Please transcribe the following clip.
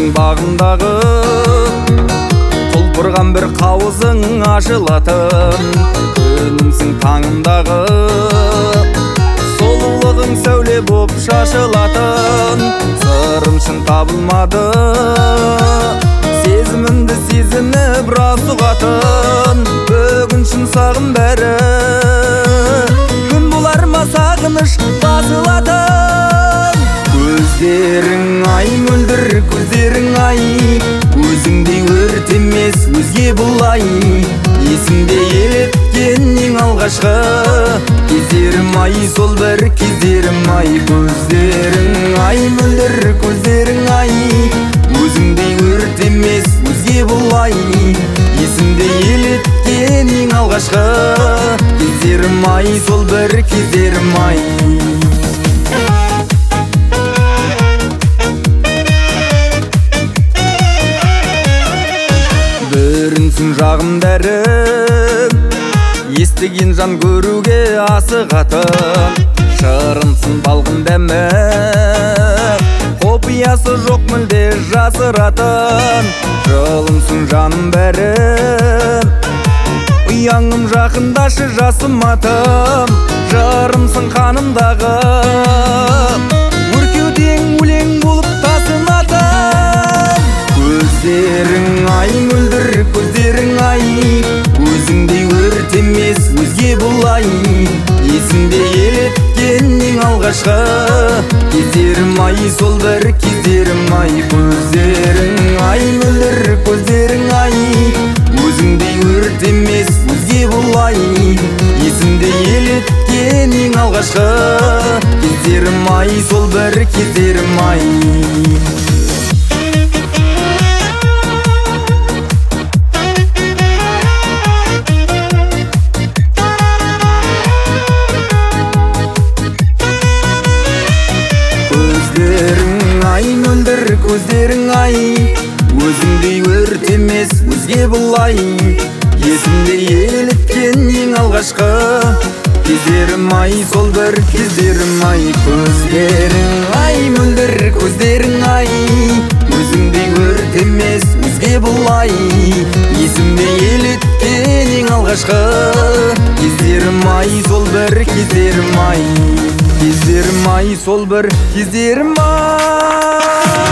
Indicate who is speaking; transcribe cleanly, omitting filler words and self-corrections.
Speaker 1: көзімсің бағымдағы, құлпырған бір қауызың ашылатын. Күнімсің таңымдағы, сұлулығың сәуле боп шашылатын. Сырымшың табылмады, сезімімді сезініп рас ұғатын. Бүгіншін сағым бәрі, күн болар ма сағыныш басылатын. Көздерің ай мөлдір көздерің ай, өзіңдей өрт емес өзге бұлай. Есімде елеткен ең алғашқы кездерім ай, сол бір кездерім ай. Көздерің ай мөлдір көздерің ай, өзіңдей өрт емес өзге бұлай. Есімде елеткен ең алғашқы кездерім ай, сол бір кездерім ай. Бүрінсің жағым дәрім, естіген жан көруге асығатын. Шырынсың балғын дәмі, қопиясы жоқ мүлде жасыратын. Жылымсың жаным бәрім, ұяңым жақындашы жасым атым. Жырымсың қанымдағы, өркеуден өлең болып тасынатын. Көздерің ай мөлдір көздерің ай, өзіңдей өрт емес өзге бұлай. Есімде елеткен ең алғашқы кездерім ай, сол бір кездерім ай. Көздерің ай мөлдір көздерің ай, өзіңдей өрт емес өзге бұлай. Есімде елеткен ең алғашқы кездерім ай, сол бір кездерім ай. Көздерің ай мөлдір көздерің ай, өзіңдей өрт емес өзге бұлай. Есімде елеткен ең алғашқы кездерім ай, сол бір кездерім ай. Көздерің ай мөлдір көздерің ай, өзіңдей өрт емес өзге бұлай. Есімде елеткен ең алғашқы кездерім ай, сол бір кездерім ай. Кездерім ай, сол бір кездерім ай.